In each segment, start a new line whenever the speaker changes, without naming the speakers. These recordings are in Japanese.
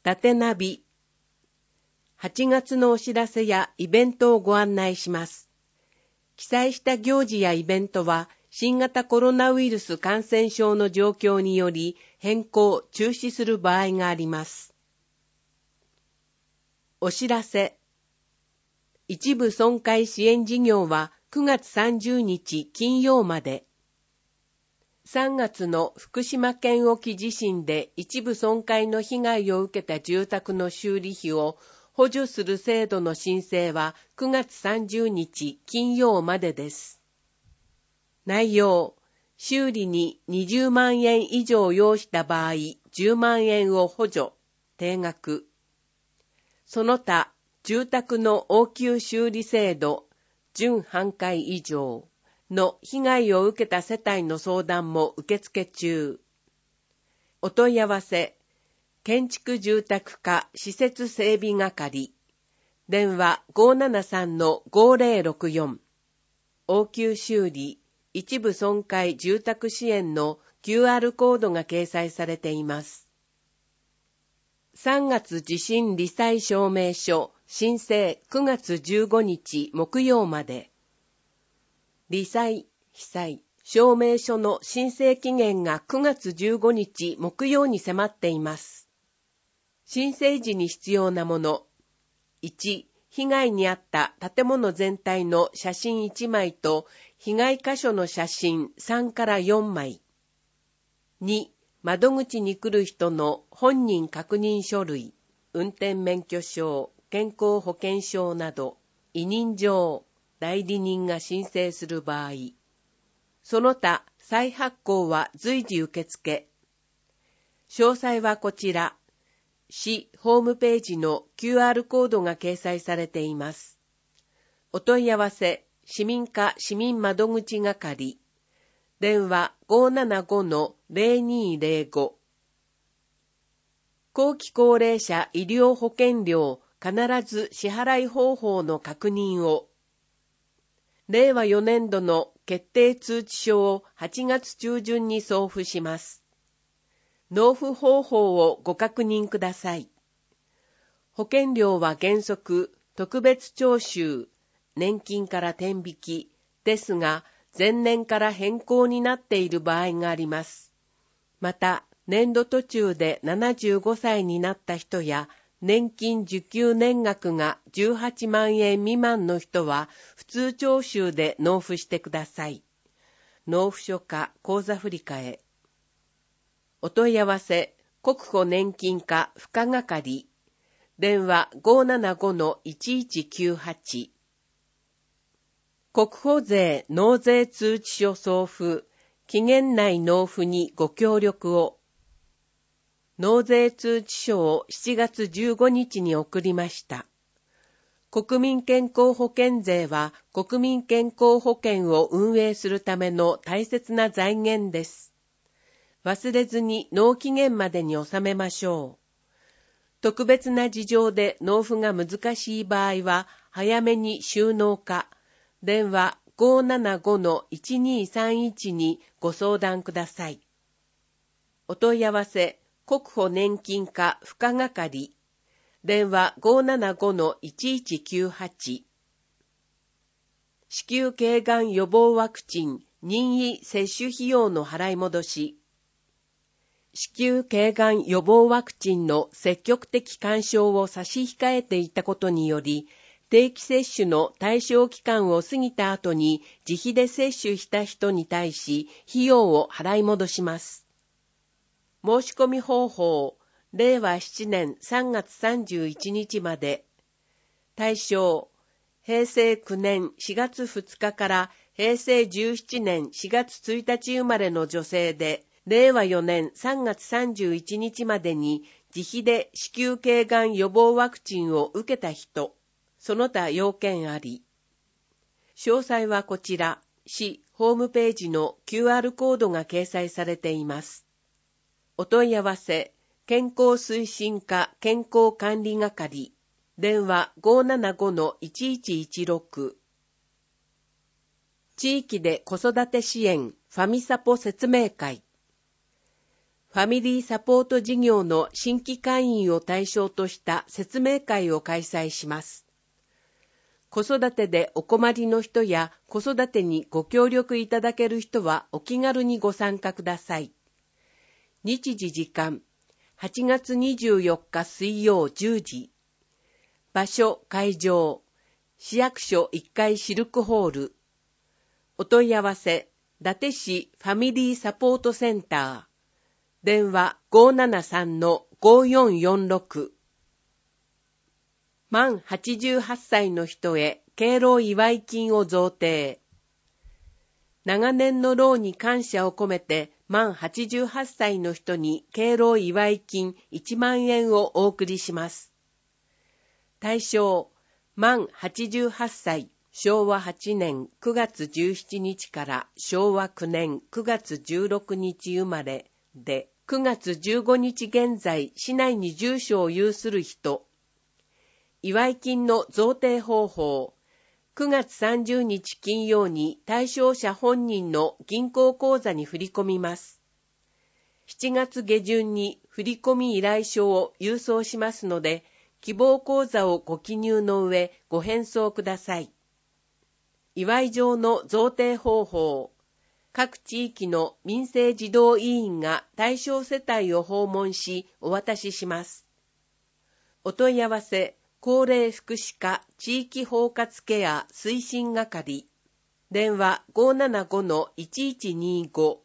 縦ナビ。8月のお知らせやイベントをご案内します。記載した行事やイベントは、新型コロナウイルス感染症の状況により変更・中止する場合があります。お知らせ。一部損壊支援事業は9月30日金曜まで。3月の福島県沖地震で一部損壊の被害を受けた住宅の修理費を補助する制度の申請は9月30日金曜までです。内容。修理に20万円以上要した場合、10万円を補助、定額。その他、住宅の応急修理制度、準半壊以上の被害を受けた世帯の相談も受付中。お問い合わせ、建築住宅課施設整備係、電話 573-5064、応急修理、一部損壊住宅支援の QR コードが掲載されています。3月地震罹災証明書申請9月15日木曜まで。罹災・被災証明書の申請期限が9月15日木曜に迫っています。申請時に必要なもの。1、被害に遭った建物全体の写真1枚と被害箇所の写真3から4枚。2、窓口に来る人の本人確認書類、運転免許証、健康保険証など、委任状、代理人が申請する場合。その他、再発行は随時受付。詳細はこちら。市ホームページの QR コードが掲載されています。お問い合わせ、市民課市民窓口係。電話 575-0205。後期高齢者医療保険料必ず支払い方法の確認を。令和4年度の決定通知書を8月中旬に送付します。納付方法をご確認ください。保険料は原則特別徴収、年金から転引きですが、前年から変更になっている場合があります。また、年度途中で75歳になった人や、年金受給年額が18万円未満の人は、普通徴収で納付してください。納付書か口座振替。お問い合わせ、国保年金課付加係。電話 575-1198。国保税納税通知書送付、期限内納付にご協力を。納税通知書を7月15日に送りました。国民健康保険税は国民健康保険を運営するための大切な財源です。忘れずに納期限までに納めましょう。特別な事情で納付が難しい場合は早めに収納か、電話 575-1231 にご相談ください。お問い合わせ、国保年金課付加係。電話 575-1198。子宮頸がん予防ワクチン任意接種費用の払い戻し。子宮頸がん予防ワクチンの積極的勧奨を差し控えていたことにより、定期接種の対象期間を過ぎた後に自費で接種した人に対し費用を払い戻します。申し込み方法、令和7年3月31日まで。対象、平成9年4月2日から平成17年4月1日生まれの女性で、令和4年3月31日までに自費で子宮頸がん予防ワクチンを受けた人、その他要件あり。詳細はこちら、市ホームページの QR コードが掲載されています。お問い合わせ、健康推進課健康管理係、電話 575-1116。地域で子育て支援ファミサポ説明会。 ファミリーサポート事業の新規会員を対象とした説明会を開催します。子育てでお困りの人や子育てにご協力いただける人はお気軽にご参加ください。日時時間、8月24日水曜10時。場所会場、市役所1階シルクホール。お問い合わせ、伊達市ファミリーサポートセンター。電話 573-5446。満88歳の人へ敬老祝い金を贈呈。長年の労に感謝を込めて満88歳の人に敬老祝い金1万円をお送りします。対象、満88歳、昭和8年9月17日から昭和9年9月16日生まれで、9月15日現在市内に住所を有する人。祝い金の贈呈方法。9月30日金曜に対象者本人の銀行口座に振り込みます。7月下旬に振込依頼書を郵送しますので、希望口座をご記入の上ご返送ください。祝い状の贈呈方法。各地域の民政児童委員が対象世帯を訪問しお渡しします。お問い合わせ、高齢福祉課地域包括ケア推進係。電話 575-1125。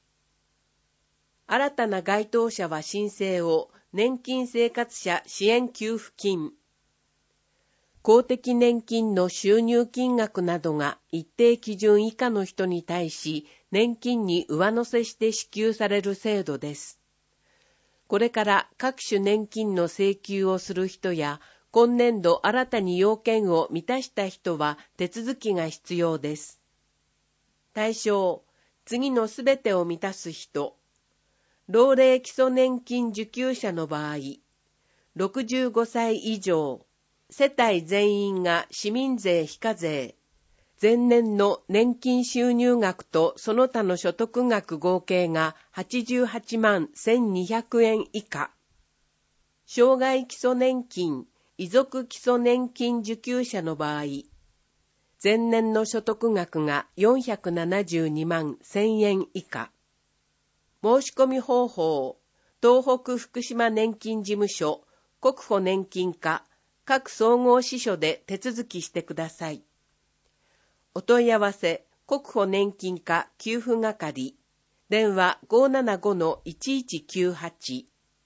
新たな該当者は申請を年金生活者支援給付金。公的年金の収入金額などが一定基準以下の人に対し年金に上乗せして支給される制度です。これから各種年金の請求をする人や今年度新たに要件を満たした人は手続きが必要です。対象、次のすべてを満たす人。老齢基礎年金受給者の場合、65歳以上、世帯全員が市民税非課税、前年の年金収入額とその他の所得額合計が88万1200円以下、障害基礎年金、遺族基礎年金受給者の場合、前年の所得額が472万1000円以下、申し込み方法、東北福島年金事務所、国保年金課、各総合支所で手続きしてください。お問い合わせ、国保年金課給付係、電話 575-1198。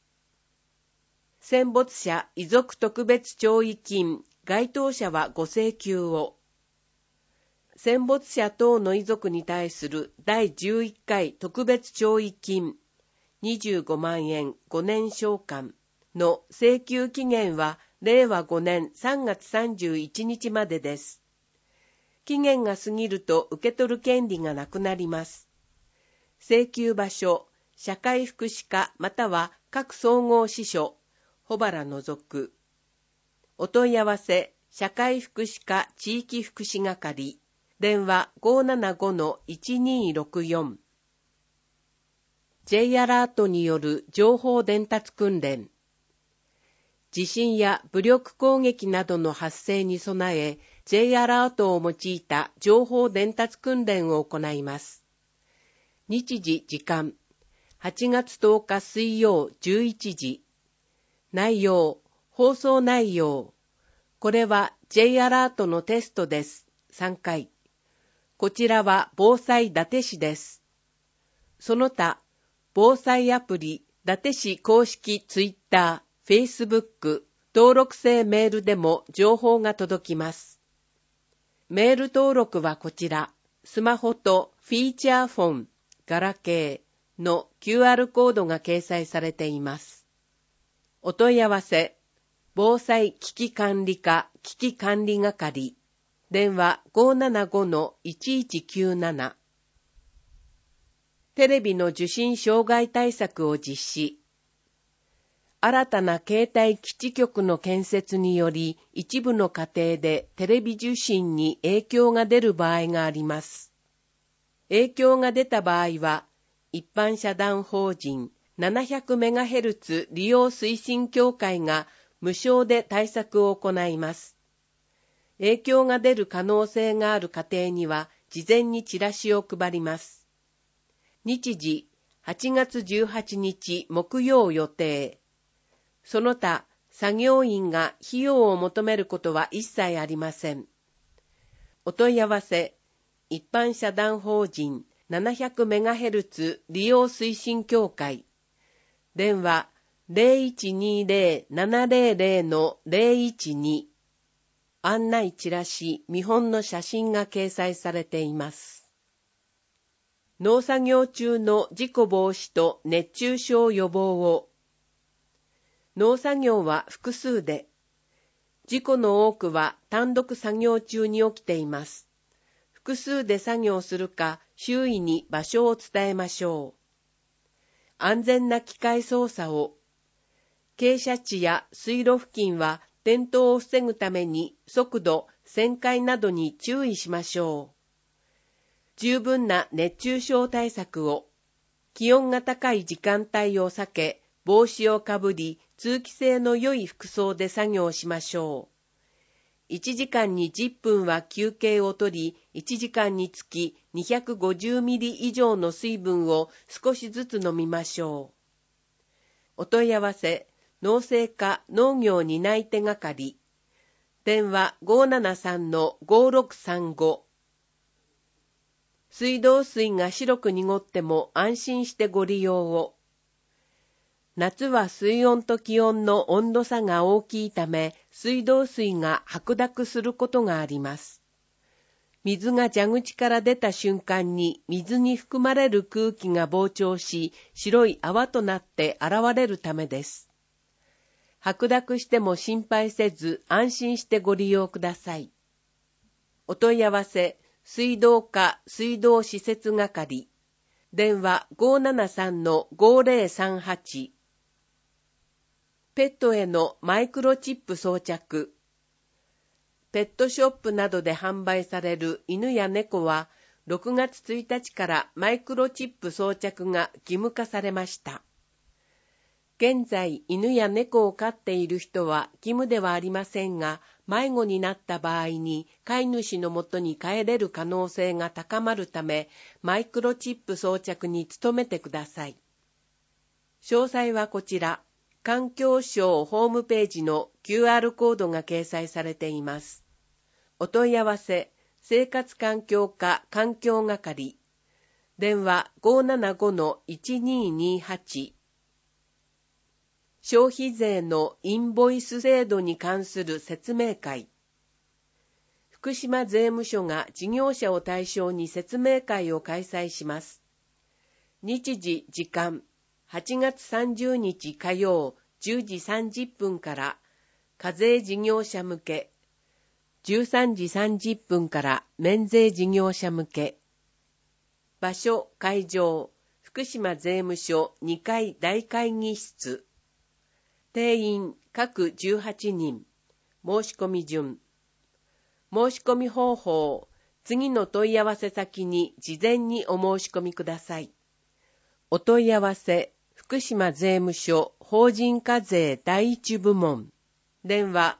戦没者遺族特別弔慰金、該当者はご請求を。戦没者等の遺族に対する第11回特別弔慰金25万円5年償還の請求期限は令和5年3月31日までです。期限が過ぎると受け取る権利がなくなります。請求場所、社会福祉課または各総合支所、保原除く。お問い合わせ、社会福祉課地域福祉係、電話 575-1264。J アラートによる情報伝達訓練。地震や武力攻撃などの発生に備え、J アラートを用いた情報伝達訓練を行います。日時時間、8月10日水曜11時。内容、放送内容。これは J アラートのテストです。3回。こちらは防災伊達市です。その他、防災アプリ、伊達市公式ツイッター、Facebook、登録制メールでも情報が届きます。メール登録はこちら、スマホとフィーチャーフォン、ガラケーの QR コードが掲載されています。お問い合わせ、防災危機管理課危機管理係、電話 575-1197。テレビの受信障害対策を実施。新たな携帯基地局の建設により、一部の家庭でテレビ受信に影響が出る場合があります。影響が出た場合は、一般社団法人 700MHz 利用推進協会が無償で対策を行います。影響が出る可能性がある家庭には事前にチラシを配ります。日時8月18日木曜予定。その他、作業員が費用を求めることは一切ありません。お問い合わせ、一般社団法人 700MHz 利用推進協会。電話 0120-700-012。案内チラシ、見本の写真が掲載されています。農作業中の事故防止と熱中症予防を。農作業は複数で、事故の多くは単独作業中に起きています。複数で作業するか、周囲に場所を伝えましょう。安全な機械操作を。傾斜地や水路付近は転倒を防ぐために速度、旋回などに注意しましょう。十分な熱中症対策を。気温が高い時間帯を避け、帽子をかぶり、通気性の良い服装で作業しましょう。1時間に10分は休憩をとり、1時間につき250ミリ以上の水分を少しずつ飲みましょう。お問い合わせ、農政課農業担い手係。電話 573-5635。水道水が白く濁っても安心してご利用を。夏は水温と気温の温度差が大きいため、水道水が白濁することがあります。水が蛇口から出た瞬間に水に含まれる空気が膨張し、白い泡となって現れるためです。白濁しても心配せず安心してご利用ください。お問い合わせ、水道課水道施設係。電話 573-5038。ペットへのマイクロチップ装着。ペットショップなどで販売される犬や猫は、6月1日からマイクロチップ装着が義務化されました。現在、犬や猫を飼っている人は義務ではありませんが、迷子になった場合に飼い主のもとに帰れる可能性が高まるため、マイクロチップ装着に努めてください。詳細はこちら。環境省ホームページの QR コードが掲載されています。お問い合わせ、生活環境課環境係。電話 575-1228。消費税のインボイス制度に関する説明会。福島税務署が事業者を対象に説明会を開催します。日時・時間。8月30日火曜10時30分から課税事業者向け、13時30分から免税事業者向け。場所・会場、福島税務署2階大会議室。定員各18人。申し込み順。申し込み方法、次の問い合わせ先に事前にお申し込みください。お問い合わせ、福島税務署法人課税第一部門。電話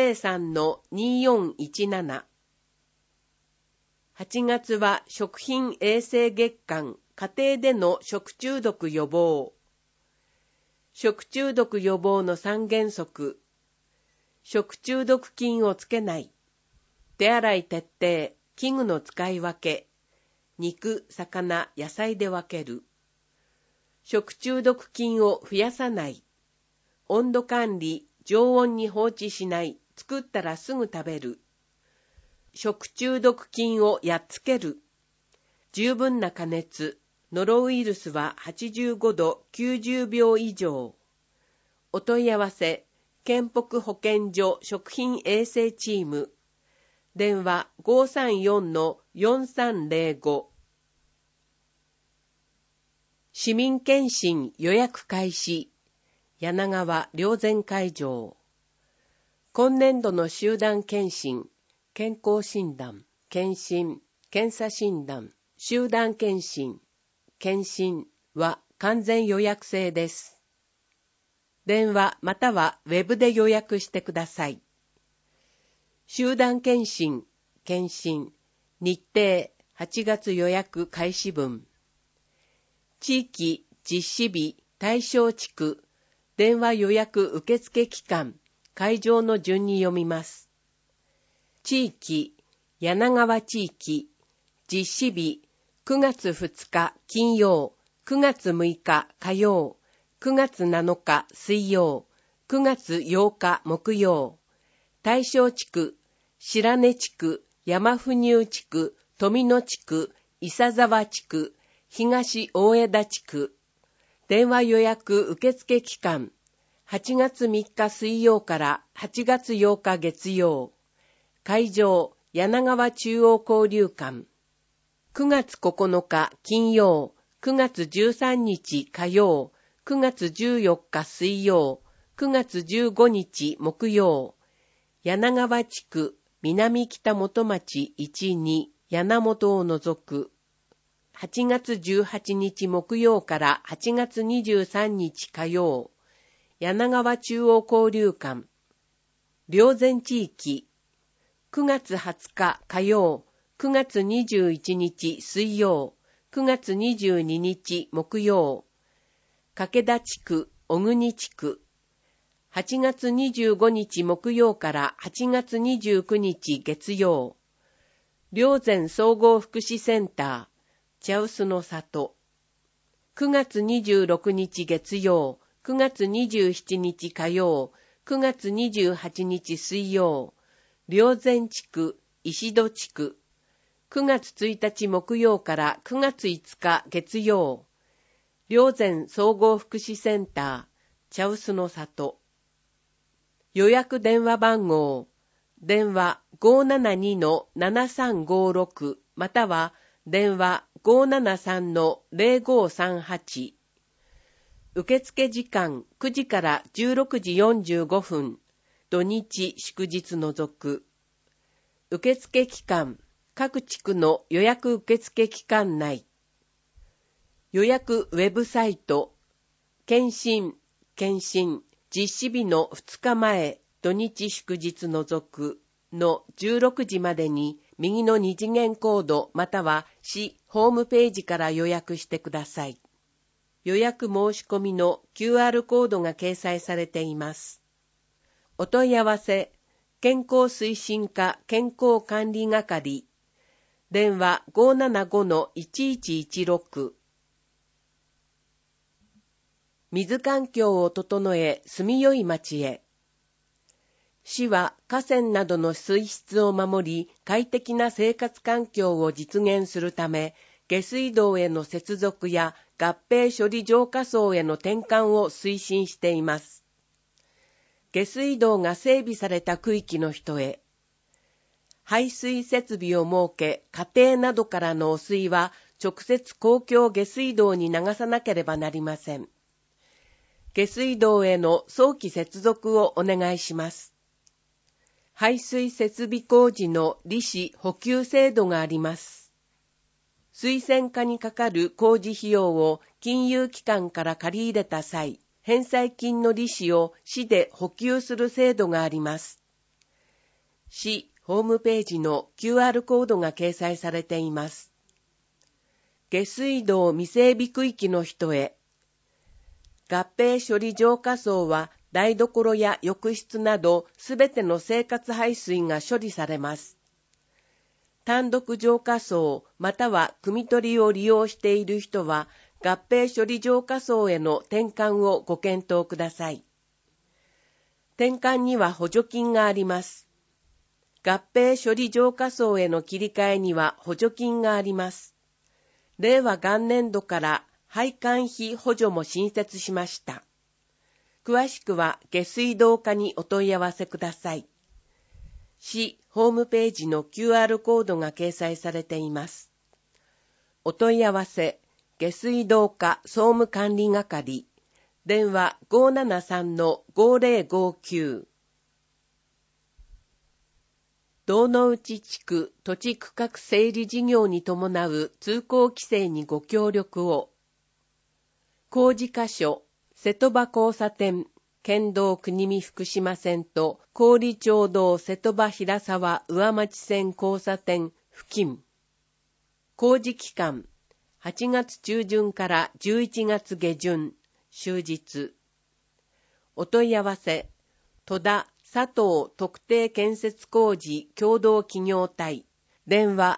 503-2417。8月は食品衛生月間、家庭での食中毒予防。食中毒予防の3原則。食中毒菌をつけない。手洗い徹底、器具の使い分け。肉、魚、野菜で分ける。食中毒菌を増やさない。温度管理、常温に放置しない。作ったらすぐ食べる。食中毒菌をやっつける。十分な加熱。ノロウイルスは85度90秒以上。お問い合わせ、県北保健所食品衛生チーム。電話 534-4305。市民検診予約開始。柳川霊前会場。今年度の集団検診、健康診断、検診、検査診断、集団検診、検診は完全予約制です。電話またはウェブで予約してください。集団検診、日程8月予約開始分。地域、実施日、対象地区、電話予約受付期間、会場の順に読みます。地域、柳川地域、実施日、9月2日金曜、9月6日火曜、9月7日水曜、9月8日木曜。対象地区、白根地区、山府入地区、富野地区、伊佐沢地区、東大枝地区。電話予約受付期間、8月3日水曜から8月8日月曜。会場、柳川中央交流館。9月9日金曜、9月13日火曜、9月14日水曜、9月15日木曜。柳川地区、南北元町1、2、柳本を除く。8月18日木曜から8月23日火曜。柳川中央交流館。霊山地域。9月20日火曜、9月21日水曜、9月22日木曜。掛田地区、小国地区。8月25日木曜から8月29日月曜。霊山総合福祉センター、茶臼の里。9月26日月曜、9月27日火曜、9月28日水曜。霊山地区、石戸地区。9月1日木曜から9月5日月曜。霊山総合福祉センター、茶臼の里。予約電話番号、電話 572-7356 または電話 573-0538。受付時間9時から16時45分、土日祝日除く。受付期間、各地区の予約受付期間内。予約ウェブサイト、検診、実施日の2日前、土日祝日除くの16時までに右の2次元コードまたは市ホームページから予約してください。予約申し込みの QR コードが掲載されています。お問い合わせ、健康推進課健康管理係、電話 575-1116。水環境を整え、住みよい町へ。市は河川などの水質を守り、快適な生活環境を実現するため、下水道への接続や合併処理浄化槽への転換を推進しています。下水道が整備された区域の人へ。排水設備を設け、家庭などからの汚水は直接公共下水道に流さなければなりません。下水道への早期接続をお願いします。排水設備工事の利子補給制度があります。水洗化にかかる工事費用を金融機関から借り入れた際、返済金の利子を市で補給する制度があります。市ホームページの QR コードが掲載されています。下水道未整備区域の人へ。合併処理浄化槽は台所や浴室などすべての生活排水が処理されます。単独浄化槽または汲み取りを利用している人は合併処理浄化槽への転換をご検討ください。転換には補助金があります。合併処理浄化槽への切り替えには補助金があります。令和元年度から配管費補助も新設しました。詳しくは下水道課にお問い合わせください。市ホームページの QR コードが掲載されています。お問い合わせ、下水道課総務管理係、電話 573-5059。道之内地区土地区画整理事業に伴う通行規制にご協力を。 工事箇所、瀬戸場交差点、県道国見福島線と郡町道瀬戸場平沢上町線交差点付近。工事期間、8月中旬から11月下旬、終日。お問い合わせ、戸田佐藤特定建設工事共同企業体、電話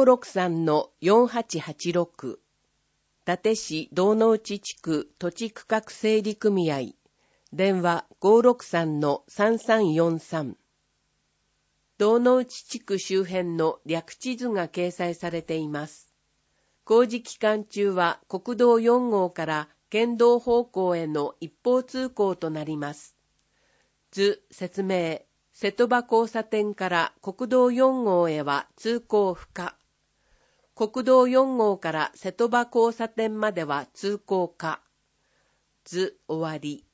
563-4886。伊達市道之内地区土地区画整理組合、電話 563-3343。道之内地区周辺の略地図が掲載されています。工事期間中は国道4号から県道方向への一方通行となります。図説明、瀬戸場交差点から国道4号へは通行不可。国道4号から瀬戸場交差点までは通行可。図終わり。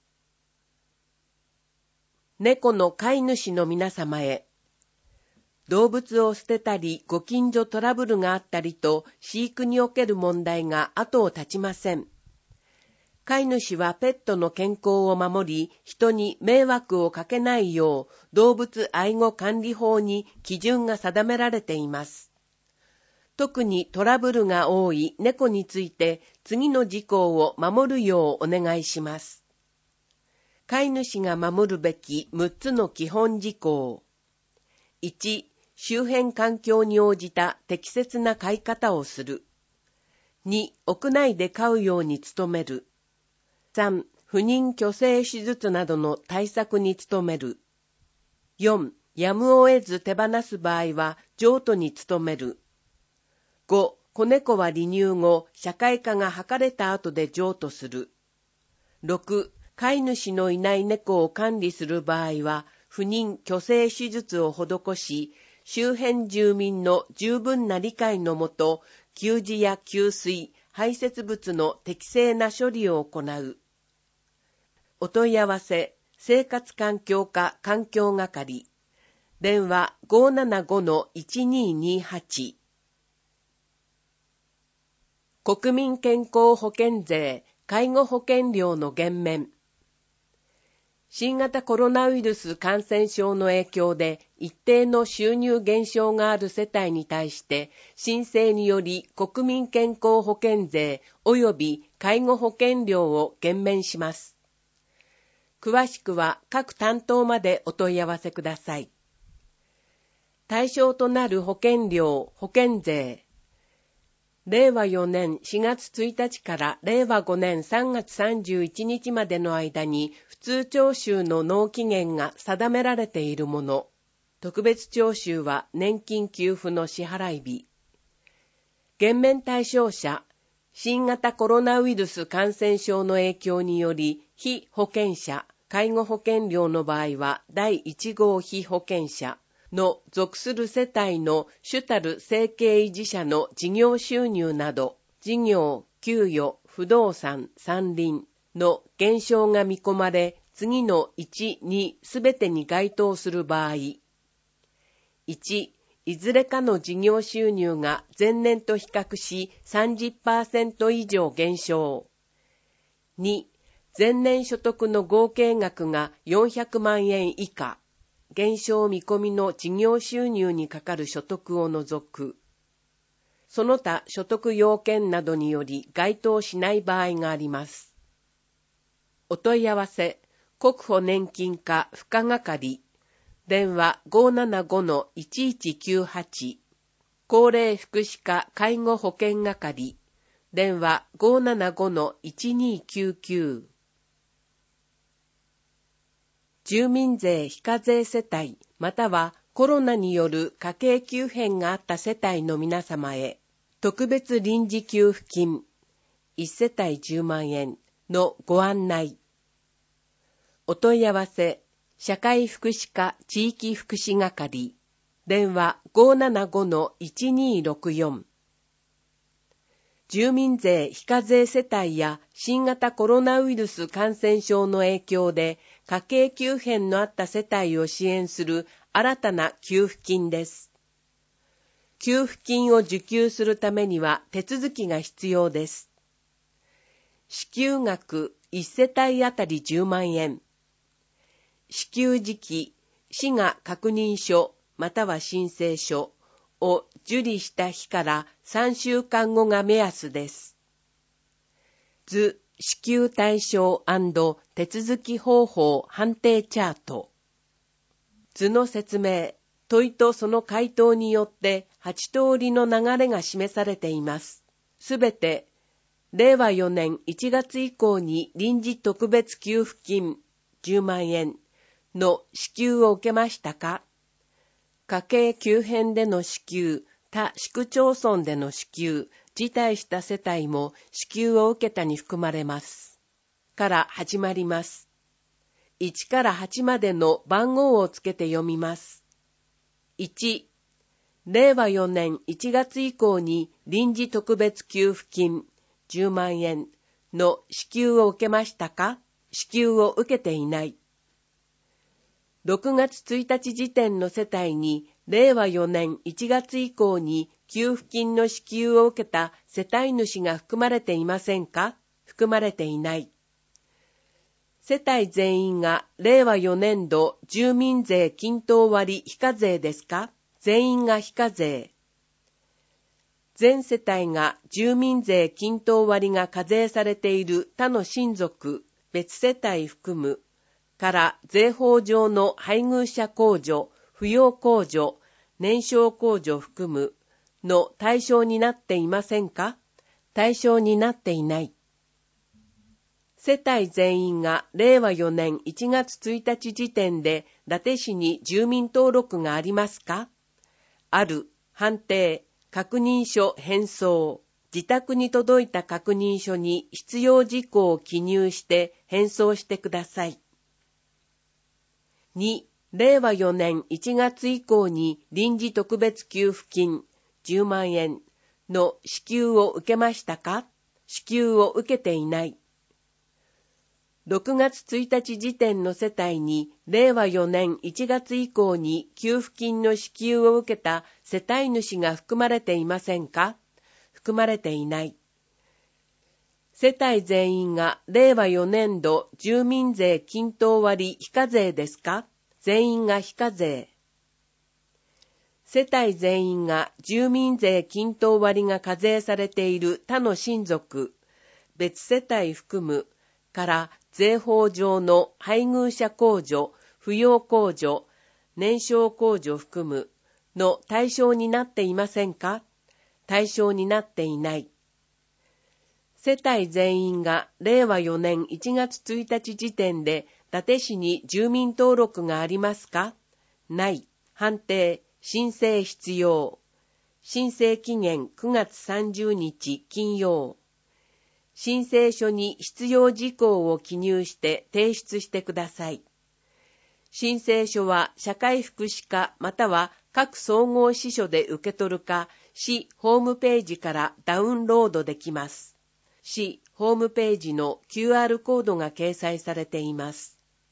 猫の飼い主の皆様へ。動物を捨てたり、ご近所トラブルがあったりと、飼育における問題が後を絶ちません。飼い主はペットの健康を守り、人に迷惑をかけないよう、動物愛護管理法に基準が定められています。特にトラブルが多い猫について、次の事項を守るようお願いします。飼い主が守るべき6つの基本事項。1、周辺環境に応じた適切な飼い方をする。2、屋内で飼うように努める。3、不妊去勢手術などの対策に努める。4、やむを得ず手放す場合は譲渡に努める。5、子猫は離乳後、社会化が図れた後で譲渡する。6、飼い主のいない猫を管理する場合は、不妊去勢手術を施し、周辺住民の十分な理解のもと、給餌や給水、排泄物の適正な処理を行う。お問い合わせ、生活環境課環境係。電話 575-1228。国民健康保険税、介護保険料の減免。新型コロナウイルス感染症の影響で一定の収入減少がある世帯に対して申請により国民健康保険税及び介護保険料を減免します。詳しくは各担当までお問い合わせください。対象となる保険料、保険税。令和4年4月1日から令和5年3月31日までの間に普通徴収の納期限が定められているもの。特別徴収は年金給付の支払い日。減免対象者、新型コロナウイルス感染症の影響により被保険者、介護保険料の場合は第1号被保険者の属する世帯の主たる生計維持者の事業収入など、事業、給与、不動産、山林の減少が見込まれ、次の1、2すべてに該当する場合。1、いずれかの事業収入が前年と比較し 30% 以上減少。2、前年所得の合計額が400万円以下。減少見込みの事業収入にかかる所得を除く。その他所得要件などにより該当しない場合があります。お問い合わせ、国保年金課付加係。電話 575-1198。高齢福祉課介護保険係。電話 575-1299。住民税非課税世帯またはコロナによる家計急変があった世帯の皆様へ特別臨時給付金1世帯10万円のご案内。お問い合わせ社会福祉課地域福祉係電話 575-1264。住民税非課税世帯や新型コロナウイルス感染症の影響で家計急変のあった世帯を支援する新たな給付金です。給付金を受給するためには手続きが必要です。 支給額1世帯あたり10万円。支給時期、市が確認書または申請書を受理した日から3週間後が目安です。図支給対象&手続き方法判定チャート。図の説明、問いとその回答によって8通りの流れが示されています。すべて、令和4年1月以降に臨時特別給付金10万円の支給を受けましたか？家計急変での支給、他市区町村での支給、辞退した世帯も支給を受けたに含まれます。から始まります。1から8までの番号をつけて読みます。1、令和4年1月以降に臨時特別給付金10万円の支給を受けましたか？支給を受けていない。6月1日時点の世帯に令和4年1月以降に給付金の支給を受けた世帯主が含まれていませんか？含まれていない。世帯全員が令和4年度住民税均等割非課税ですか？全員が非課税。全世帯が住民税均等割が課税されている他の親族、別世帯含むから税法上の配偶者控除、扶養控除、年少控除含むの対象になっていませんか？対象になっていない。世帯全員が令和4年1月1日時点で伊達市に住民登録がありますか？ある、判定、確認書返送。自宅に届いた確認書に必要事項を記入して返送してください。2、令和4年1月以降に臨時特別給付金10万円の支給を受けましたか？支給を受けていない。6月1日時点の世帯に令和4年1月以降に給付金の支給を受けた世帯主が含まれていませんか？含まれていない。世帯全員が令和4年度住民税均等割非課税ですか？全員が非課税。世帯全員が住民税均等割が課税されている他の親族、別世帯含むから税法上の配偶者控除、扶養控除、年少控除含むの対象になっていませんか？対象になっていない。世帯全員が令和4年1月1日時点で伊達市に住民登録がありますか？ない。判定、申請必要。申請期限9月30日金曜。申請書に必要事項を記入して提出してください。申請書は社会福祉課または各総合支所で受け取るか、市ホームページからダウンロードできます。市ホームページの QR コードが掲載されています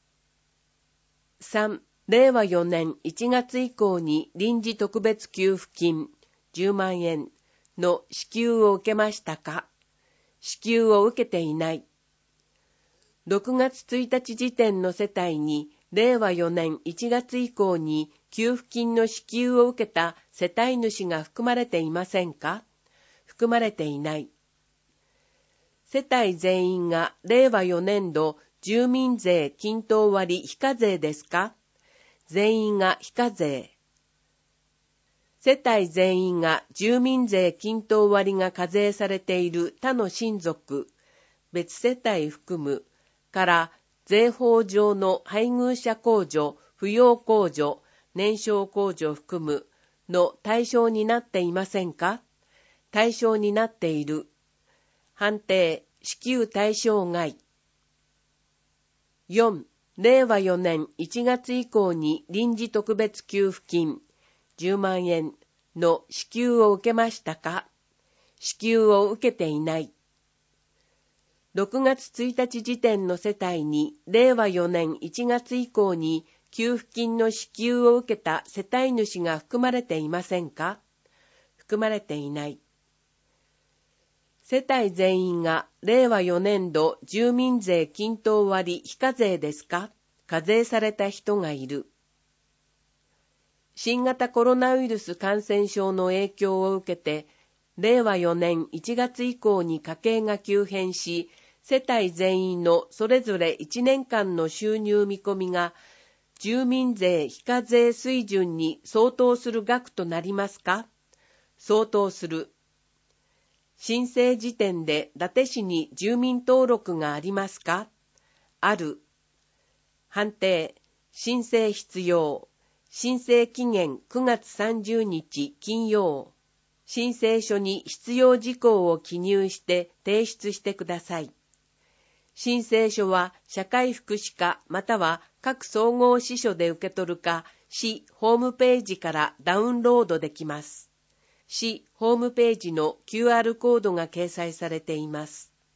。3、令和4年1月以降に臨時特別給付金10万円の支給を受けましたか？支給を受けていない。6月1日時点の世帯に令和4年1月以降に給付金の支給を受けた世帯主が含まれていませんか？含まれていない。世帯全員が令和4年度住民税均等割非課税ですか？全員が非課税。世帯全員が住民税均等割が課税されている他の親族、別世帯含むから税法上の配偶者控除、扶養控除、年少控除含むの対象になっていませんか？対象になっている。判定、支給対象外。4、令和4年1月以降に臨時特別給付金10万円の支給を受けましたか？支給を受けていない。6月1日時点の世帯に令和4年1月以降に給付金の支給を受けた世帯主が含まれていませんか？含まれていない。 世帯全員が令和4年度住民税均等割非課税ですか？課税された人がいる。新型コロナウイルス感染症の影響を受けて、令和4年1月以降に家計が急変し、世帯全員のそれぞれ1年間の収入見込みが、住民税非課税水準に相当する額となりますか？相当する。申請時点で伊達市に住民登録がありますか？ある。判定。申請必要。申請期限9月30日金曜。申請書に必要事項を記入して提出してください。申請書は社会福祉課または各総合支所で受け取るか、市ホームページからダウンロードできます。市ホームページの QR コードが掲載されています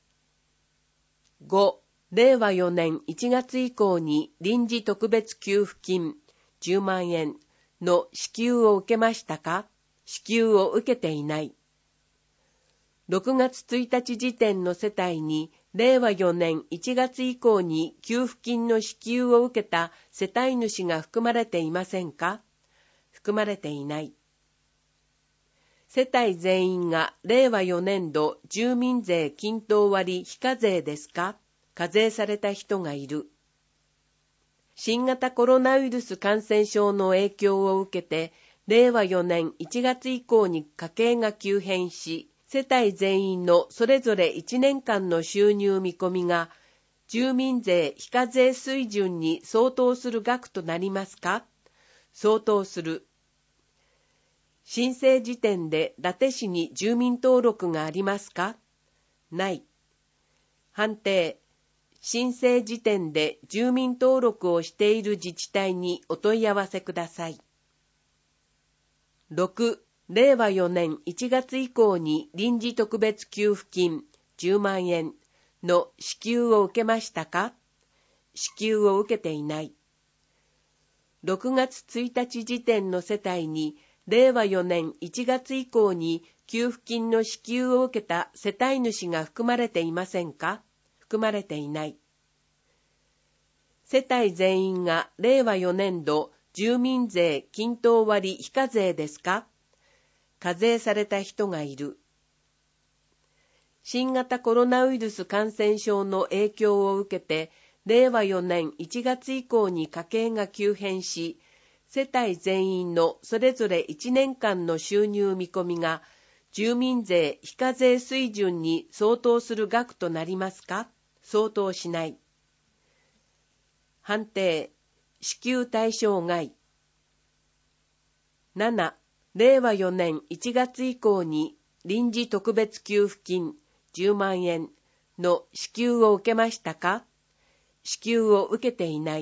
。5. 令和4年1月以降に臨時特別給付金10万円の支給を受けましたか？支給を受けていない。6月1日時点の世帯に令和4年1月以降に給付金の支給を受けた世帯主が含まれていませんか？含まれていない。世帯全員が令和4年度住民税均等割非課税ですか？課税された人がいる。新型コロナウイルス感染症の影響を受けて、令和4年1月以降に家計が急変し、世帯全員のそれぞれ1年間の収入見込みが、住民税非課税水準に相当する額となりますか？相当する。申請時点で伊達市に住民登録がありますか？ない。判定。申請時点で住民登録をしている自治体にお問い合わせください。6. 令和4年1月以降に臨時特別給付金10万円の支給を受けましたか？支給を受けていない。6月1日時点の世帯に令和4年1月以降に給付金の支給を受けた世帯主が含まれていませんか？含まれていない。世帯全員が令和4年度住民税均等割非課税ですか？課税された人がいる。新型コロナウイルス感染症の影響を受けて、令和4年1月以降に家計が急変し、世帯全員のそれぞれ1年間の収入見込みが、住民税非課税水準に相当する額となりますか？相当しない。判定。支給対象外。7. 令和4年1月以降に臨時特別給付金10万円の支給を受けましたか？支給を受けていない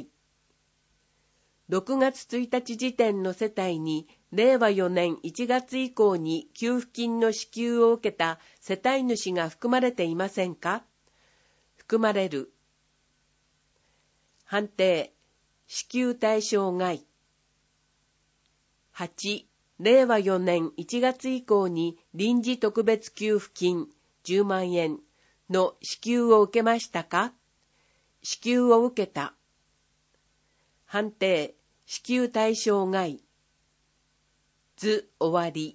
。6月1日時点の世帯に令和4年1月以降に給付金の支給を受けた世帯主が含まれていませんか？含まれる。判定。支給対象外。8. 令和4年1月以降に臨時特別給付金10万円の支給を受けましたか？支給を受けた。判定。支給対象外。図終わり。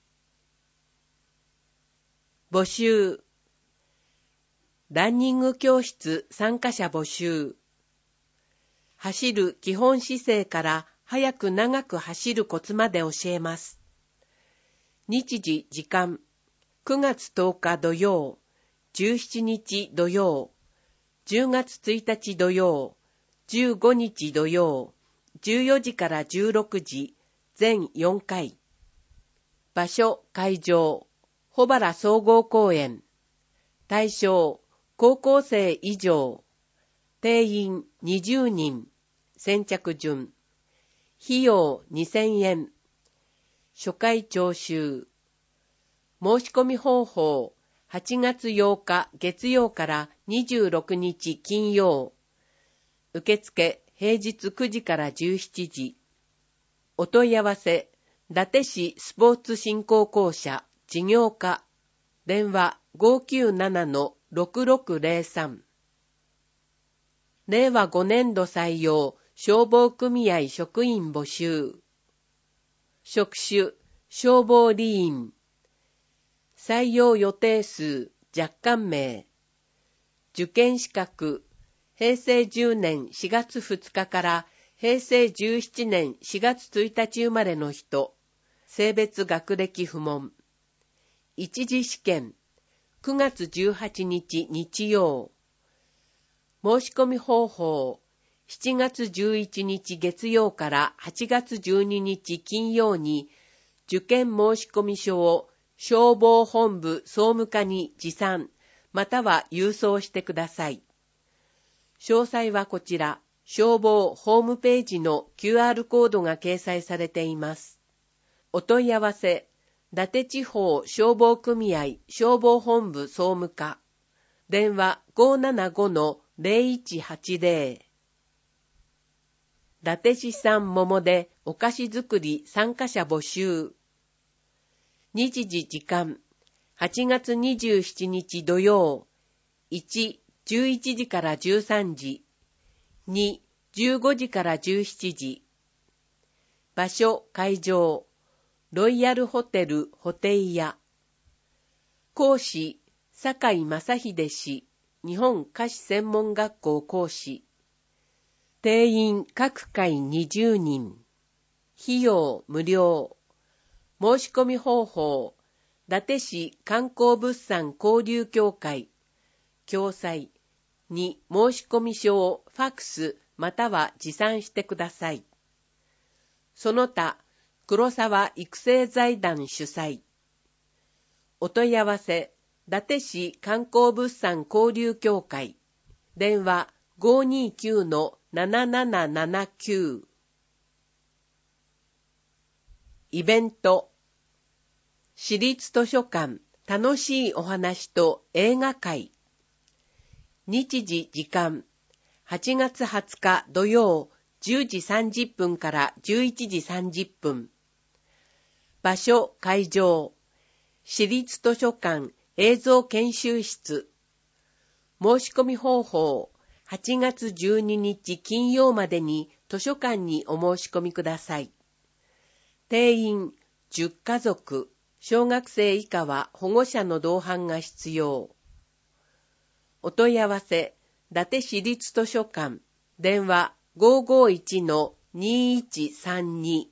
募集。ランニング教室参加者募集。走る基本姿勢から早く長く走るコツまで教えます。日時時間9月10日土曜、17日土曜、10月1日土曜、15日土曜、14時から16時、全4回。場所会場、保原総合公園。対象、高校生以上。定員20人。先着順。費用2000円。初回徴収。申し込み方法、8月8日月曜から26日金曜。受付、平日9時から17時。お問い合わせ、伊達市スポーツ振興公社事業課電話 597-6603。令和5年度採用消防組合職員募集。職種消防理員。採用予定数若干名。受験資格平成10年4月2日から平成17年4月1日生まれの人。性別学歴不問。一次試験9月18日日曜。申し込み方法7月11日月曜から8月12日金曜に受験申込書を消防本部総務課に持参または郵送してください。詳細はこちら消防ホームページの QR コードが掲載されています。お問い合わせ伊達地方消防組合消防本部総務課電話 575-0180。伊達市産桃でお菓子作り参加者募集。日時時間8月27日土曜。1、11時から13時。2、15時から17時。場所会場ロイヤルホテルホテイヤ。講師坂井正秀氏日本菓子専門学校講師。定員各回20人。費用無料。申し込み方法伊達市観光物産交流協会共催に申し込み書をファックスまたは持参してください。その他黒沢育成財団主催。お問い合わせ伊達市観光物産交流協会電話 529-7779。イベント私立図書館楽しいお話と映画会。日時時間8月20日土曜10時30分から11時30分。場所会場私立図書館映像研修室。申し込み方法8月12日金曜までに図書館にお申し込みください。定員10家族小学生以下は保護者の同伴が必要。お問い合わせ伊達市立図書館電話 551-2132。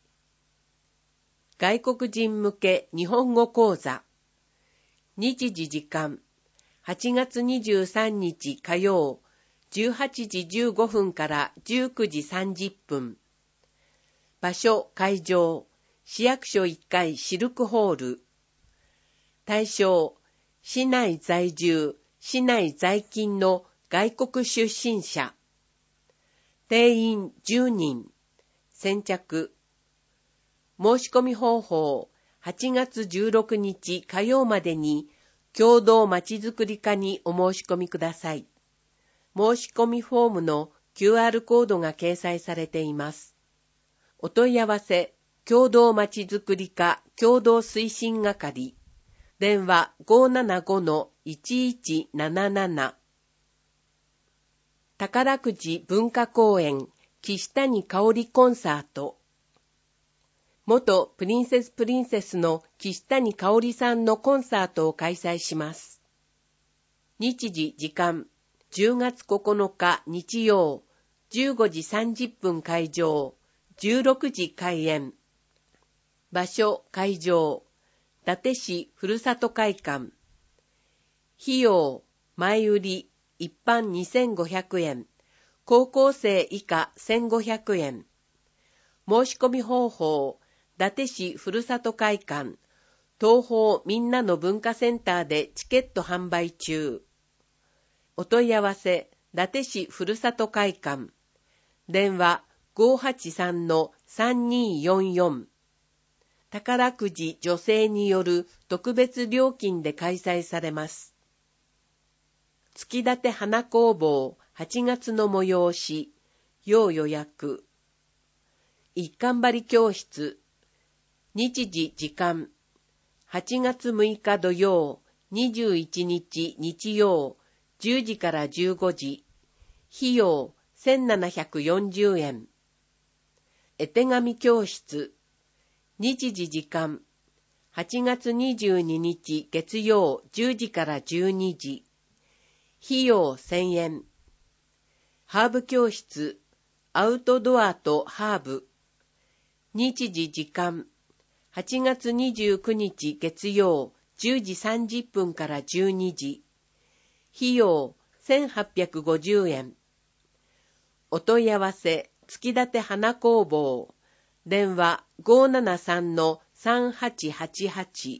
外国人向け日本語講座。日時時間8月23日火曜18時15分から19時30分。場所会場市役所1階シルクホール。対象市内在住市内在勤の外国出身者。定員10人。先着。申し込み方法8月16日火曜までに共同まちづくり課にお申し込みください。申し込みフォームの QR コードが掲載されています。お問い合わせ共同まちづくり課共同推進係電話 575-1177。宝くじ文化公園岸谷香織コンサート。元プリンセスの岸谷香織さんのコンサートを開催します。日時時間10月9日日曜15時30分開場16時開演。場所会場伊達市ふるさと会館。費用前売り一般2500円高校生以下1500円。申し込み方法伊達市ふるさと会館東宝みんなの文化センターでチケット販売中。お問い合わせ伊達市ふるさと会館電話 583-3244。宝くじ助成による特別料金で開催されます。月立花工房8月の催し要予約。一貫張教室。日時時間8月6日土曜 21日日曜10時から15時。費用1740円。絵手紙教室。日時時間8月22日月曜10時から12時。費用1000円。ハーブ教室。アウトドアとハーブ。日時時間8月29日月曜10時30分から12時。費用1850円。お問い合わせ、月立花工房。電話 573-3888。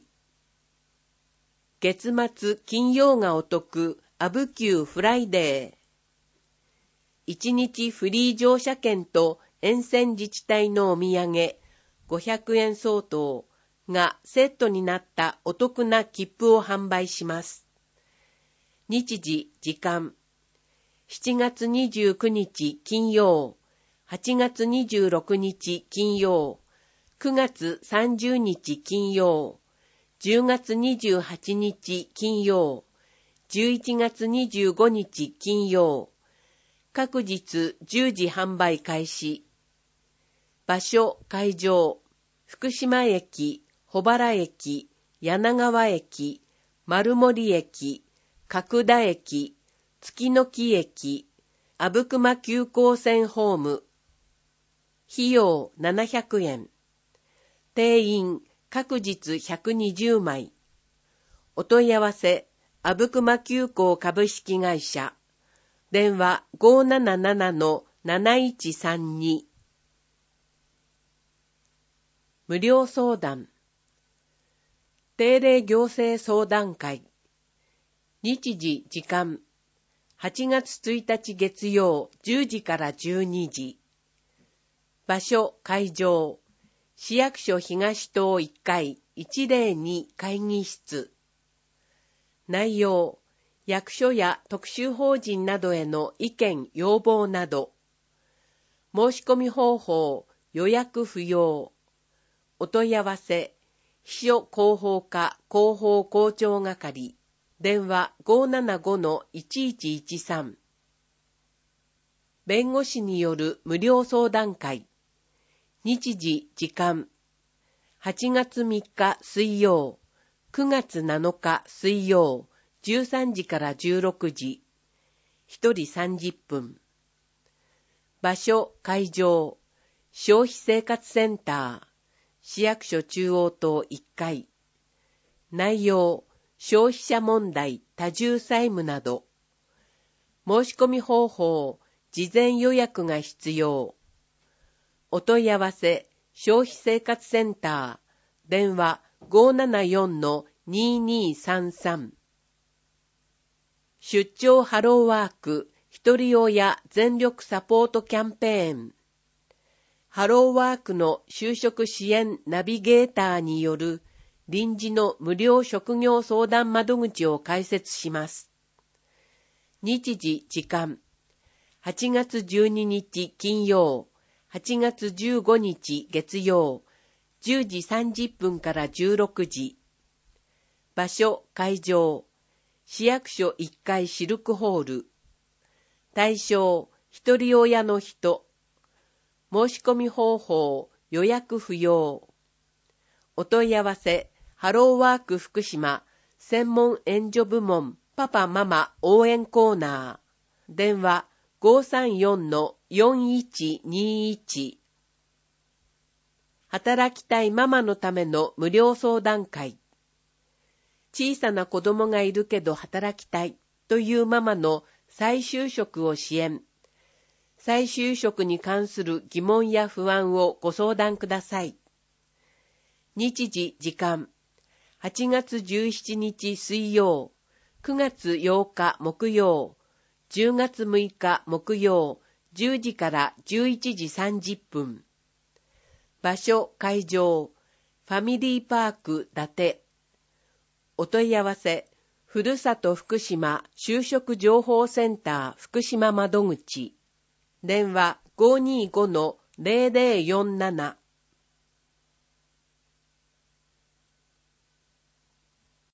月末金曜がお得、アブキューフライデー。1日フリー乗車券と沿線自治体のお土産500円相当がセットになったお得な切符を販売します。日時、時間7月29日金曜、8月26日金曜、9月30日金曜、10月28日金曜、11月25日金曜、各日10時販売開始。場所、会場、福島駅、保原駅、柳川駅、丸森駅、角田駅、月の木駅、阿武隈急行線ホーム。費用700円。定員各日120枚。お問い合わせ、阿武隈急行株式会社。電話 577-7132。無料相談。定例行政相談会。日時、時間。8月1日月曜10時から12時。場所、会場。市役所東棟1階102会議室。内容。役所や特殊法人などへの意見・要望など。申し込み方法、予約不要。お問い合わせ、秘書広報課広報広聴係。電話 575-1113。弁護士による無料相談会。日時、時間。8月3日水曜、9月7日水曜、13時から16時。1人30分。場所、会場。消費生活センター。市役所中央棟1階。内容。消費者問題、多重債務など。申し込み方法、事前予約が必要。お問い合わせ、消費生活センター、電話 574-2233。出張ハローワーク、一人親全力サポートキャンペーン。ハローワークの就職支援ナビゲーターによる臨時の無料職業相談窓口を開設します。日時、時間。8月12日金曜、8月15日月曜、10時30分から16時。場所、会場。市役所1階シルクホール。対象、一人親の人。申し込み方法、予約不要。お問い合わせ、ハローワーク福島専門援助部門パパママ応援コーナー。電話 534-4121。働きたいママのための無料相談会。小さな子供がいるけど働きたいというママの再就職を支援。再就職に関する疑問や不安をご相談ください。日時、時間。8月17日水曜、9月8日木曜、10月6日木曜、10時から11時30分。場所、会場、ファミリーパーク伊達。お問い合わせ、ふるさと福島就職情報センター福島窓口。電話 525-0047。